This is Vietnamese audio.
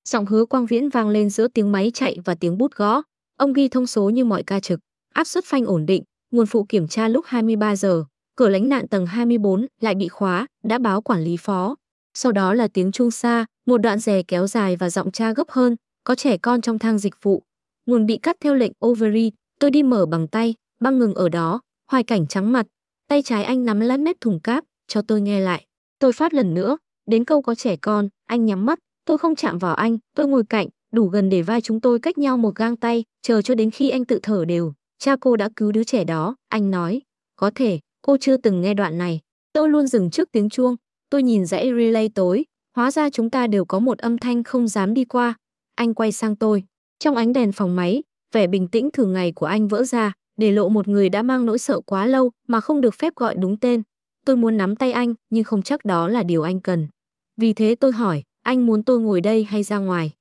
Giọng Hứa Quang Viễn vang lên giữa tiếng máy chạy và tiếng bút gõ. Ông ghi thông số như mọi ca trực, áp suất phanh ổn định, nguồn phụ kiểm tra lúc 23 giờ, cửa lánh nạn tầng 24 lại bị khóa, đã báo quản lý phó. Sau đó là tiếng chuông xa, một đoạn rè kéo dài và giọng cha gấp hơn, có trẻ con trong thang dịch vụ. Nguồn bị cắt theo lệnh override, tôi đi mở bằng tay, băng ngừng ở đó, Hoài Cảnh trắng mặt, tay trái anh nắm lát mép thùng cáp, cho tôi nghe lại. Tôi phát lần nữa, đến câu có trẻ con, anh nhắm mắt, tôi không chạm vào anh, tôi ngồi cạnh, đủ gần để vai chúng tôi cách nhau một gang tay, chờ cho đến khi anh tự thở đều. Cha cô đã cứu đứa trẻ đó, anh nói. Có thể, cô chưa từng nghe đoạn này. Tôi luôn dừng trước tiếng chuông, tôi nhìn dãy relay tối, hóa ra chúng ta đều có một âm thanh không dám đi qua. Anh quay sang tôi. Trong ánh đèn phòng máy, vẻ bình tĩnh thường ngày của anh vỡ ra, để lộ một người đã mang nỗi sợ quá lâu mà không được phép gọi đúng tên. Tôi muốn nắm tay anh, nhưng không chắc đó là điều anh cần. Vì thế tôi hỏi, anh muốn tôi ngồi đây hay ra ngoài?